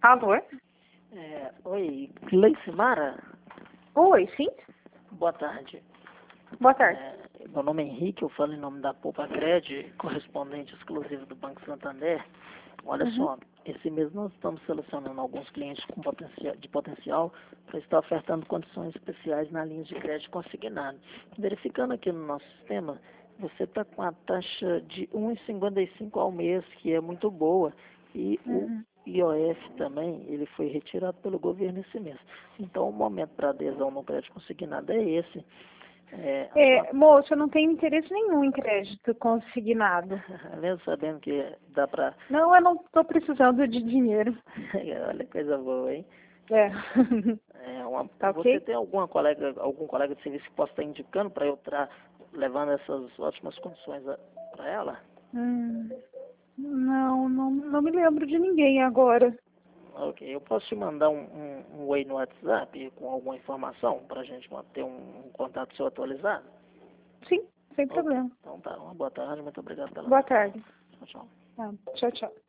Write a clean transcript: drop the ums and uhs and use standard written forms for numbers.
Alô? Oi, Gleicimara? Oi, sim? Boa tarde. Boa tarde. Meu nome é Henrique, eu falo em nome da Poupa Cred, correspondente exclusivo do Banco Santander. Olha só, esse mês nós estamos selecionando alguns clientes com potencial para estar ofertando condições especiais na linha de crédito consignado. Verificando aqui no nosso sistema, você está com a taxa de 1,55 ao mês, que é muito boa, e o IOF também, ele foi retirado pelo governo esse mês. Então, o momento para adesão no crédito consignado é esse. Moço, eu não tenho interesse nenhum em crédito consignado. Mesmo sabendo que dá para... Não, eu não estou precisando de dinheiro. Olha que coisa boa, hein? Tá Você ok? tem algum colega de serviço que possa estar indicando para eu estar levando essas ótimas condições para ela? Não me lembro de ninguém agora. Ok, eu posso te mandar um oi no WhatsApp com alguma informação para a gente manter um contato seu atualizado? Sim, sem Ok, problema. então tá, uma boa tarde, muito obrigado pela Boa atenção. tarde. Tchau, tchau. Tchau, tchau.